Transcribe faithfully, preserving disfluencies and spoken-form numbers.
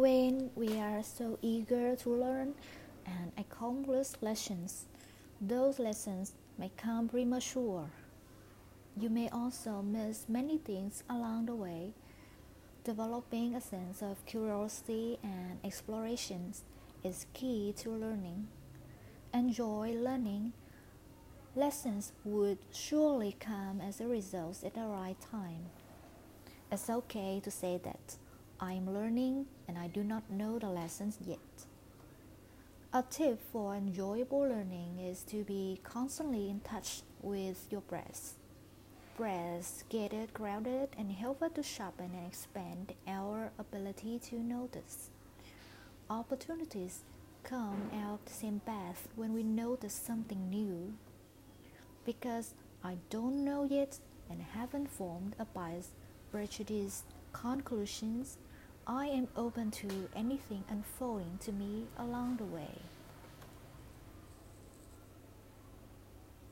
When we are so eager to learn and accomplish lessons, those lessons may come premature. You may also miss many things along the way. Developing a sense of curiosity and exploration is key to learning. Enjoy learning. Lessons would surely come as a result at the right time. It's okay to say that I am learning and I do not know the lessons yet. A tip for enjoyable learning is to be constantly in touch with your breath. Breath get it grounded and help us to sharpen and expand our ability to notice. Opportunities come out the same path when we notice something new. Because I don't know yet and haven't formed a biased, prejudiced conclusions, I am open to anything unfolding to me along the way.